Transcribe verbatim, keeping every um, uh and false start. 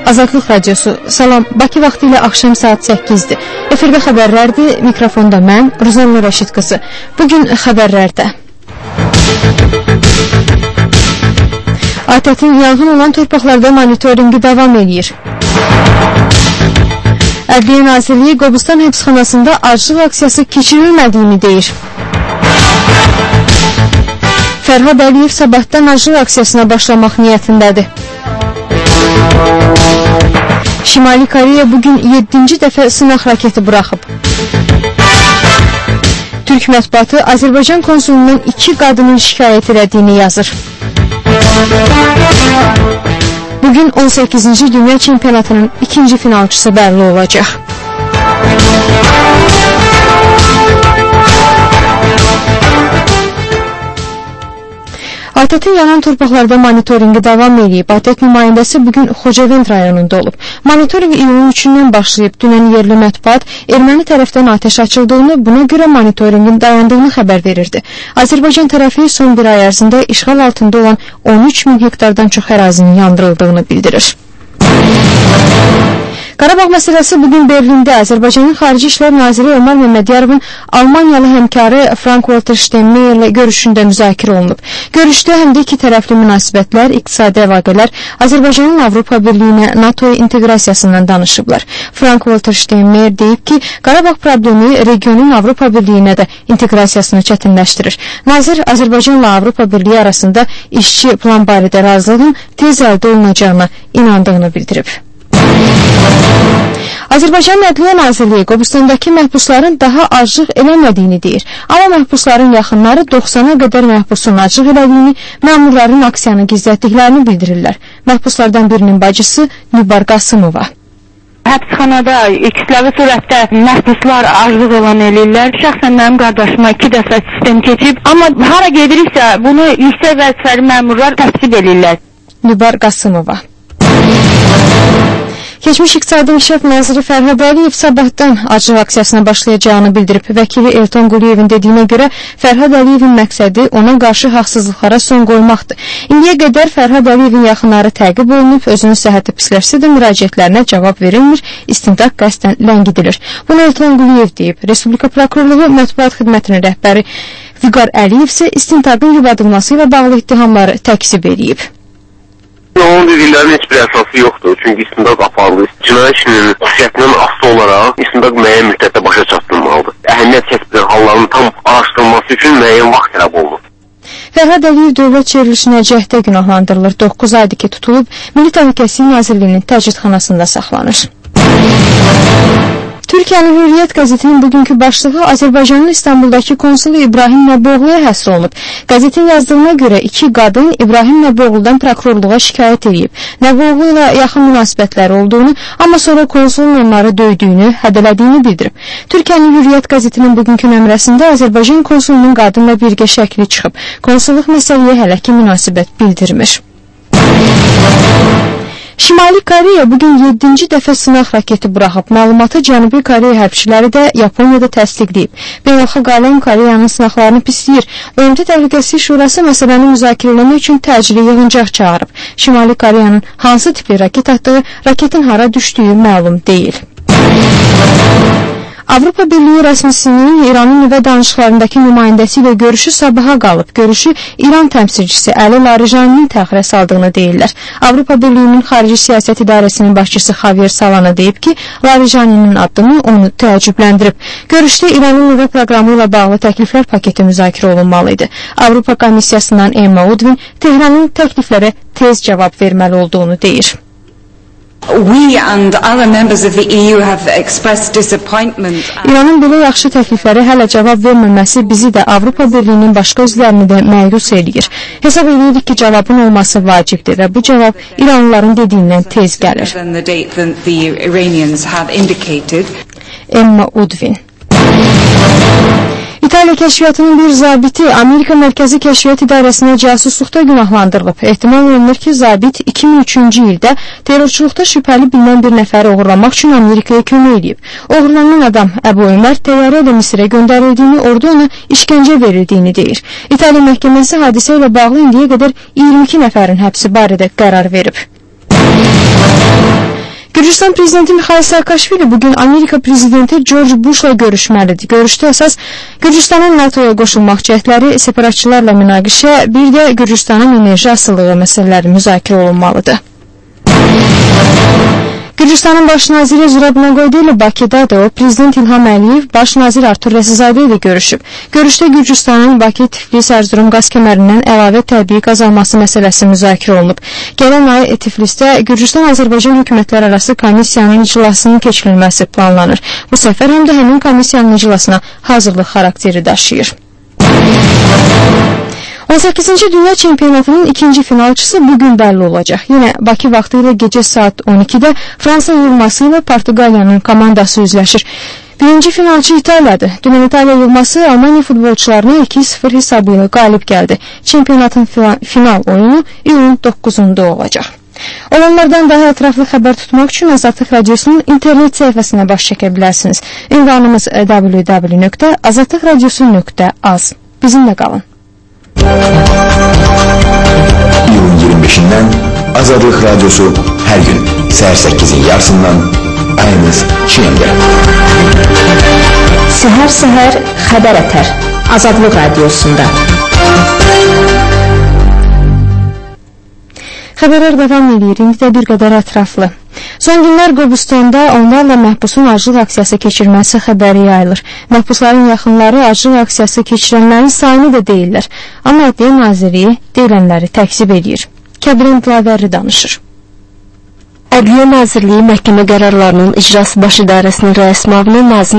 Azadlıq Radiosu. Salam, Bakı vaxtı ilə axşam saat səkkizdir. Efirdə xəbərlərdir, mikrofonda mən, Ruzanlı Rəşid qızı. Bugün xəbərlərdə. A T Ə-tin yanğın olan torpaqlarda monitoringi davam edir. Ədliyyə Nazirliyi Qobustan həbsxanasında aclıq aksiyası keçirilmədiyini deyir. Fərhad Əliyev sabahdan aclıq aksiyasına başlamaq niyyətindədir. Şimali Koreya bugün yeddinci dəfə sınaq raketi buraxıb. Türk mətbuatı Azərbaycan konsulundan iki qadının şikayət elədiyini yazır. Bugün on səkkizinci Dünya Çempionatının ikinci finalçısı bəlli olacaq. A T Ə-tin yanan torpaqlarda monitoringi davam edib. A T Ə nümayəndəsi bugün Xocavənd rayonunda olub. Monitoring iyunun üçündən başlayıb. Dünən yerli mətbuat erməni tərəfdən atəş açıldığını, buna görə monitoringin dayandığını xəbər verirdi. Azərbaycan tərəfi son bir ay ərzində işğal altında olan on üç min hektardan çox ərazinin yandırıldığını bildirir. Qarabağ məsələsi bugün Berlində Azərbaycanın Xarici İşlər Naziri Ömər Məmmədiyarovun Almaniyalı həmkarı Frank-Walter Steinmeierlə görüşündə müzakirə olunub. Görüşdə həm də iki tərəfli münasibətlər, iqtisadi əlaqələr, Azərbaycanın Avropa Birliyinə, NATOya inteqrasiyasından danışıblar. Frank-Walter Steinmeier deyib ki, Qarabağ problemi regionun Avropa Birliyinə də inteqrasiyasını çətinləşdirir. Nazir Azərbaycanla Avropa Birliyi arasında işçi plan barədə razılığın tez əldə olunacağına inandığını bildirib. Azərbaycan Ədliyyə Nazirliyi Qobustandakı məhbusların daha aclıq eləmədiyini deyir. Amma məhbusların yaxınları doxsana qədər məhbusun aclıq elədiyini, məmurların aksiyanı gizlətdiklərini bildirirlər. Məhbuslardan birinin bacısı Nübar Qasımova. Həbsxanada kütləvi surətdə məhbuslar aclıq elan eləyirlər. Şəxsən mənim qardaşıma iki dəfə sistem keçib. Amma hara gediriksə bunu yüksək vəzifəli məmurlar təsdiq eləyirlər. Nübar Qasımova. Keçmiş İqtisadi İnkişaf Naziri Fərhad Əliyev sabahdan aclıq aksiyasına başlayacağını bildirib. Vəkili Elton Quliyevin dediyinə görə Fərhad Əliyevin məqsədi ona qarşı haqsızlıqlara son qoymaqdır. İndiyə qədər Fərhad Əliyevin yaxınları təqib olunub, özünün səhhəti pisləşsə də müraciətlərinə cavab verilmir, istintaq qəsdən ləngidilir. Bunu Elton Quliyev deyib. Respublika Prokurorluğu Mətbuat Xidmətinin rəhbəri Vüqar Əliyev isə istintaqın yubadılması ilə bağlı ittihamları təkzib edib. Onun dediklərinin heç bir əsası yoxdur. Çünki istintaq aparılır. Cinayət işinin xüsusiyyətindən asılı olaraq istintaq müəyyən müddətdə başa çatdırılmalıdır. Əhəmiyyət kəsb edən halların tam araşdırılması üçün müəyyən vaxt tələb olunur. Fərhad Əliyev dövlət çevrilişinə cəhdə günahlandırılır. doqquz aydır ki, tutulub, Milli Təhlükəsizlik Nazirliyinin təcridxanasında saxlanır. Türkiyənin Hürriyyət qəzetinin bugünkü başlığı Azərbaycanın İstanbuldakı konsulu İbrahim Nəboğluya həsr olunub. Qəzetin yazdığına görə iki qadın İbrahim Nəboğludan prokurorluğa şikayət edib. Nəboğlu ilə yaxın münasibətləri olduğunu, amma sonra konsulun onları döydüyünü, hədələdiyini bildirib. Türkiyənin Hürriyyət qəzetinin bugünkü nömrəsində Azərbaycan konsulunun qadınla birgə şəkli çıxıb. Konsulluq məsələyə hələ ki münasibət bildirmir. Şimali Koreya bugün yeddinci dəfə sınaq raketi buraxıb. Məlumatı Cənubi Koreya hərbçiləri də Yaponiyada təsdiqləyib. Beynəlxalq aləm Koreyanın sınaqlarını pisləyir. O M T Təhlükəsizlik Şurası məsələni müzakirə etmək üçün təcili yığıncaq çağırıb. Şimali Koreyanın hansı tipli raket atdığı, raketin hara düşdüyü məlum deyil. Avropa Birliyi rəsmisinin İranın nüvə danışıqlarındakı nümayəndəsi ilə görüşü sabaha qalıb. Görüşü İran təmsilçisi Əli Larijaninin təxirə saldığını deyirlər. Avropa Birliyinin Xarici Siyasət İdarəsinin başçısı Xavier Salana deyib ki, Larijaninin addımı onu təəccübləndirib. Görüşdə İranın nüvə proqramı ilə bağlı təkliflər paketi müzakirə olunmalıydı. Avropa Komissiyasından Emma Udvin Tehranın təkliflərə tez cavab verməli olduğunu deyir. We and other members of the E U have expressed disappointment. İranın belə yaxşı təkliflərə hələ cavab verməməsi bizi də Avropa Birliyinin başqa üzvlərini də məyus edir. Hesab edirik ki, cavabın olması vacibdir və bu cavab İranlıların dediyindən tez gəlir. Emma Udvin. İtaliya kəşfiyyatının bir zabiti Amerika Mərkəzi Kəşfiyyat İdarəsinə casusluqda günahlandırılıb. Ehtimal olunur ki, zabit iki min üçüncü ildə terrorçuluqda şübhəli bilinən bir nəfəri oğurlamaq üçün Amerikaya kömək edib. Oğurlanan adam Əbu Ömər təyyarə ilə Misirə göndərildiyini, orada ona işgəncə verildiyini deyir. İtaliya məhkəməsi hadisə ilə bağlı indiyə qədər iyirmi iki nəfərin həbsi barədə qərar verib. Gürcüstan prezidenti Mikhail Saakashvili bugün Amerika prezidenti George Bush'la görüşməlidir. Görüşdə əsas Gürcüstanın NATO'ya qoşulmaq cəhdləri, separatçılarla münaqişə, bir də Gürcüstanın enerji asılılığı məsələləri müzakirə olunmalıdır. Gürcüstanın baş naziri Zurab Naqoydi ilə Bakıdadır. O, prezident İlham Əliyev, baş nazir Artur Rəsizadə ilə görüşüb. Görüşdə Gürcüstanın Bakı, Tiflis, Erzurum qaz kəmərindən əlavə təbii qaz alması məsələsi müzakirə olunub. Gələn ay Tiflisdə Gürcüstan-Azərbaycan hökumətlər arası komissiyanın iclasının keçirilməsi planlanır. Bu səfər həm də həmin komissiyanın iclasına hazırlıq xarakteri daşıyır. on səkkizinci Dünya Çempionatının ikinci finalçısı bugün bəlli olacaq. Yenə Bakı vaxtı ilə gecə saat on ikidə Fransa yığması ilə Portuqaliyanın komandası üzləşir. Birinci finalçı İtaliyadır. Dünən İtaliya yığması Almaniya futbolçularına iki sıfır hesabı ilə qalib gəldi. Çempionatın final oyunu iyulun doqquzunda olacaq. Olanlardan daha ətraflı xəbər tutmaq üçün Azadlıq Radiosunun internet səhifəsinə baş çəkə bilərsiniz. Ünvanımız w w w nöqtə azadlıq radiosu nöqtə az. Bizimlə qalın. iyulun iyirmi beşindən Azadlıq Radyosu hər gün səhər səkkizin yarısından ayınız Çiyəndə. Səhər-səhər xəbər ətər Azadlıq Radyosunda. Xəbərlər davam edir, indi də bir qədər ətraflı. Son günlər Qobustanda onlarla məhbusun aclıq aksiyası keçirməsi xəbəri yayılır. Məhbusların yaxınları aclıq aksiyası keçirənlərin sayını da deyirlər. Amma Ədliyyə Nazirliyi deyilənləri təkzib edir. Kəbrin Dilavəri danışır. Ədliyyə Nazirliyi məhkəmə qərarlarının icrası baş idarəsinin rəis müavini Nazim